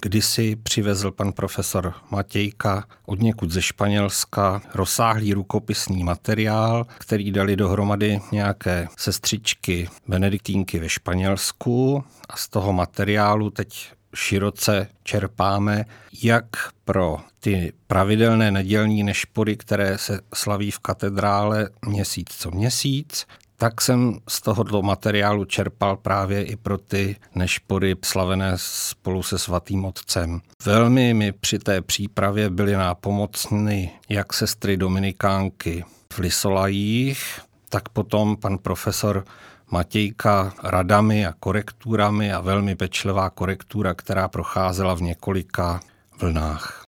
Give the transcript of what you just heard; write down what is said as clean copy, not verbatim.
kdysi přivezl pan profesor Matějka odněkud ze Španělska rozsáhlý rukopisný materiál, který dali dohromady nějaké sestřičky benediktínky ve Španělsku a z toho materiálu teď široce čerpáme jak pro ty pravidelné nedělní nešpory, které se slaví v katedrále měsíc co měsíc, tak jsem z tohoto materiálu čerpal právě i pro ty nešpory slavené spolu se svatým otcem. Velmi mi při té přípravě byly nápomocny jak sestry dominikánky v Lysolajích, tak potom pan profesor Matějka radami a korekturami a velmi pečlivá korektura, která procházela v několika vlnách.